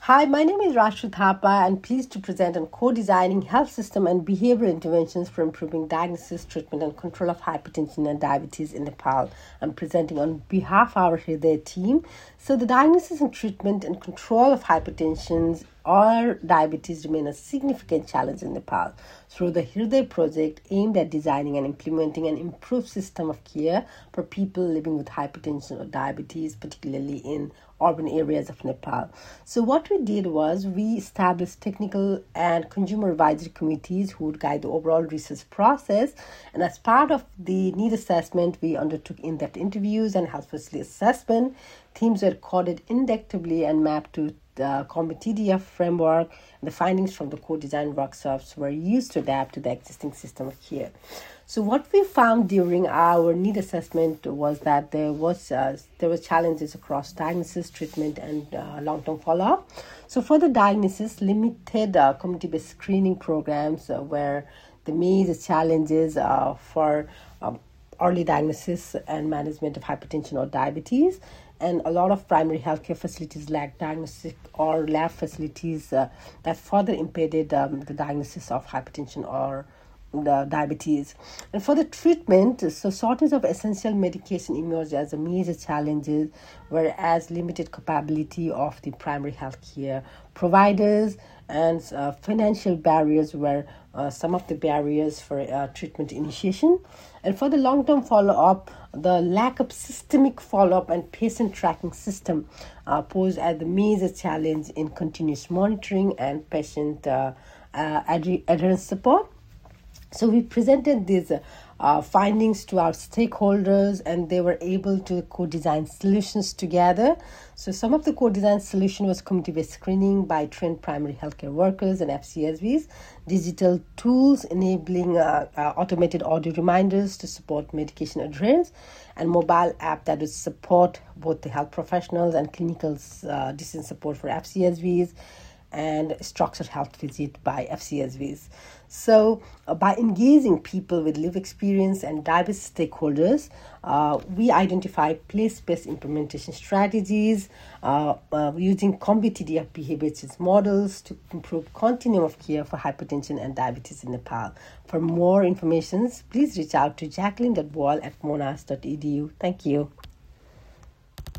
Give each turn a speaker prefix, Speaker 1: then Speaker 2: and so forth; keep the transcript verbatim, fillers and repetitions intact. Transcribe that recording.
Speaker 1: Hi, my name is Rashtra Thapa. I'm pleased to present on co-designing health system and behavioral interventions for improving diagnosis, treatment, and control of hypertension and diabetes in Nepal. I'm presenting on behalf of our Hriday team. So the diagnosis and treatment and control of hypertension or diabetes remain a significant challenge in Nepal. Through the Hriday project aimed at designing and implementing an improved system of care for people living with hypertension or diabetes, particularly in urban areas of Nepal. So what we did was we established technical and consumer advisory committees who would guide the overall research process. And as part of the need assessment, we undertook in-depth interviews and health facility assessment. Themes were coded inductively and mapped to the COMETIDIA framework, and the findings from the co-design workshops were used to adapt to the existing system of care. So what we found during our need assessment was that there was uh, there were challenges across diagnosis, treatment, and uh, long-term follow-up. So for the diagnosis, limited uh, community-based screening programs uh, were the major challenges uh, for um, early diagnosis and management of hypertension or diabetes. And a lot of primary healthcare facilities lack diagnostic or lab facilities uh, that further impeded um, the diagnosis of hypertension or the diabetes. And for the treatment, so shortage of essential medication emerged as a major challenge, whereas limited capability of the primary healthcare providers and uh, financial barriers were uh, some of the barriers for uh, treatment initiation. And for the long-term follow-up, the lack of systemic follow-up and patient tracking system uh, posed as the major challenge in continuous monitoring and patient uh, uh, adherence support. So we presented these uh, findings to our stakeholders, and they were able to co-design solutions together. So some of the co-design solution was community-based screening by trained primary healthcare workers and F C S Vs, digital tools enabling uh, uh, automated audio reminders to support medication adherence, and mobile app that would support both the health professionals and clinical uh, decision support for F C S Vs, and structured health visit by F C S Vs. So uh, by engaging people with lived experience and diabetes stakeholders, uh, we identified place-based implementation strategies uh, uh, using COMETIDIA behavior-based models to improve continuum of care for hypertension and diabetes in Nepal. For more information, please reach out to jacqueline dot boyle at monash dot e d u. Thank you.